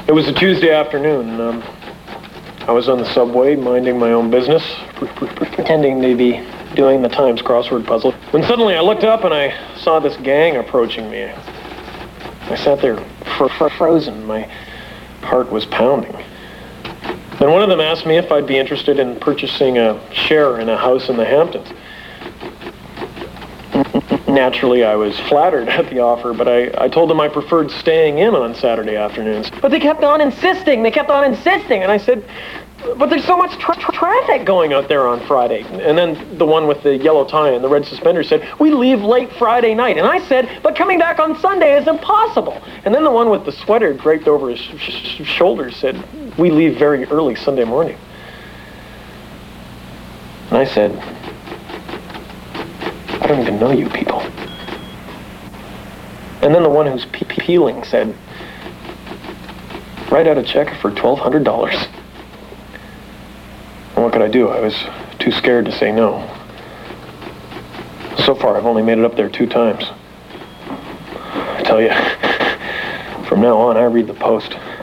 It was a Tuesday afternoon. I was on the subway, minding my own business, pretending to be doing the Times crossword puzzle, when suddenly I looked up and I saw this gang approaching me. I sat there frozen. My heart was pounding. Then one of them asked me if I'd be interested in purchasing a share in a house in the Hamptons. Naturally, I was flattered at the offer, but I told them I preferred staying in on Saturday afternoons. But they kept on insisting, and I said, but there's so much traffic going out there on Friday. And then the one with the yellow tie and the red suspenders said, we leave late Friday night. And I said, but coming back on Sunday is impossible. And then the one with the sweater draped over his shoulders said, we leave very early Sunday morning. And I said, I don't even know you people. And then the one who's peeling said, write out a check for $1,200. And what could I do? I was too scared to say no. So far, I've only made it up there 2 times. I tell you, from now on, I read the Post.